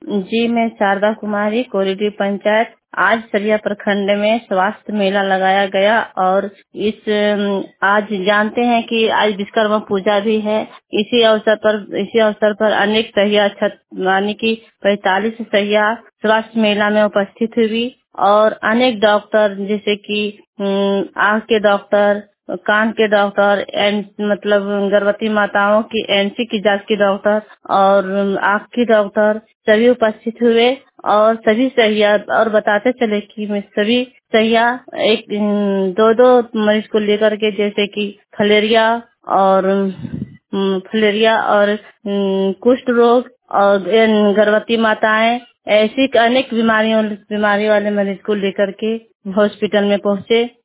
जी, मैं शारदा कुमारी, कोरीडीह पंचायत। आज सरिया प्रखंड में स्वास्थ्य मेला लगाया गया और आज जानते हैं कि आज विश्वकर्मा पूजा भी है। इसी अवसर पर अनेक सहिया यानी कि 45 सहिया स्वास्थ्य मेला में उपस्थित हुई और अनेक डॉक्टर जैसे कि आँख के डॉक्टर, कान के डॉक्टर, मतलब गर्भवती माताओं की एनसी की जांच की डॉक्टर और आँख की डॉक्टर सभी उपस्थित हुए और सभी सहिया और बताते चले कि मैं सभी सहिया एक दो दो मरीज को लेकर के जैसे कि फलेरिया और कुष्ठ रोग और गर्भवती माताएं ऐसी अनेक बीमारी वाले मरीज को लेकर के हॉस्पिटल में पहुंचे